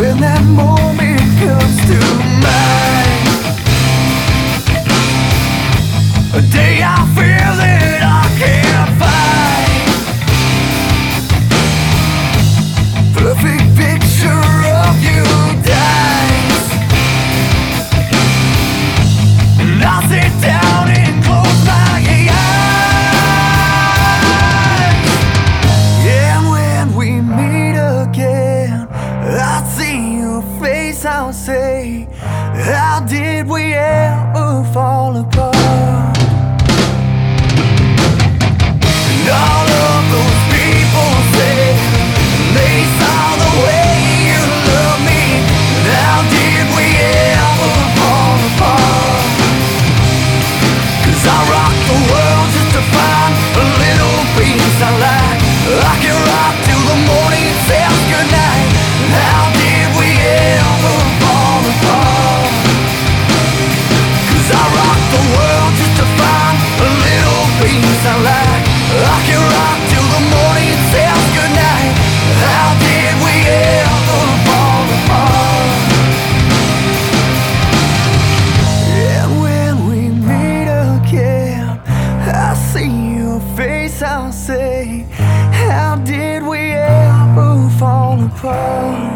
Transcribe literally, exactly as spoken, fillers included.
when that moment comes to mind. A day I fear that I can't find. Perfect picture of you dies. And I sit down and close my eyes. And when we meet again, I see your face, I'll say, how did we ever fall apart? And all of those people say they saw the way you love me. How did we ever fall apart? 'Cause I rock the world just to find a little piece I like. I can rock till the morning says goodnight. How did we ever fall apart? 'Cause I rock the world just to find a little piece I like. I can rock till the morning says goodnight. How did we ever fall apart? And when we meet again, I see your face, I'll say, how did we ever fall apart?